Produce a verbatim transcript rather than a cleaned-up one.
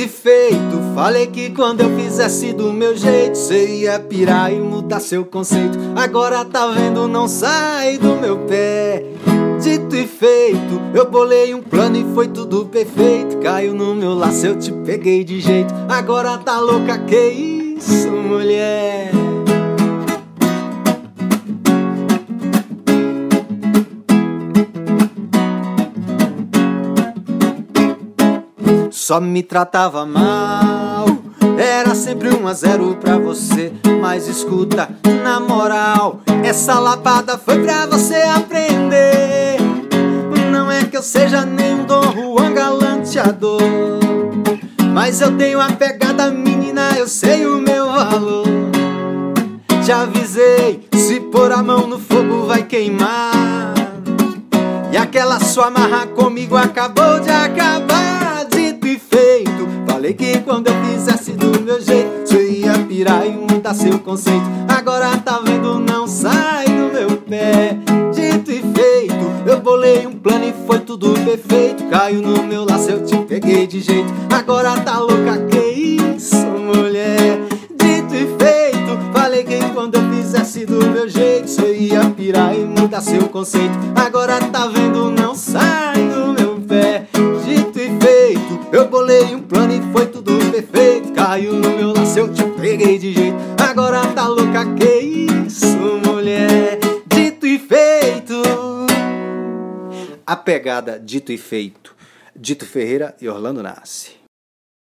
e feito. Falei que quando eu fizesse do meu jeito cê ia pirar e mudar seu conceito. Agora tá vendo, não sai do meu pé. Dito e feito, eu bolei um plano e foi tudo perfeito. Caiu no meu laço, eu te peguei de jeito. Agora tá louca, que isso, mulher? Só me tratava mal, era sempre um a zero pra você. Mas escuta, na moral, essa lapada foi pra você aprender. Não é que eu seja nem um Dom Juan galanteador, mas eu tenho a pegada, menina, eu sei o meu valor. Te avisei, se pôr a mão no fogo vai queimar. E aquela sua marra comigo acabou de acabar. Dito e feito, falei que quando eu fizesse do meu jeito cê ia pirar e mudar seu conceito. Agora tá vendo, não sai do meu pé. Dito e feito, eu bolei um plano e foi tudo perfeito. Caiu no meu laço, eu te peguei de jeito. Agora tá louca, que isso, mulher? Dito e feito, falei que quando eu fizesse do meu jeito cê ia pirar e mudar seu conceito. Agora tá vendo, não sai do meu pé. Dito e feito, eu bolei um plano e foi tudo perfeito. Caiu no meu laço, eu te peguei de jeito. Agora tá louca, que isso, mulher? Dito e feito. A pegada Dito e Feito. Dito Ferreira e Orlando Nassi.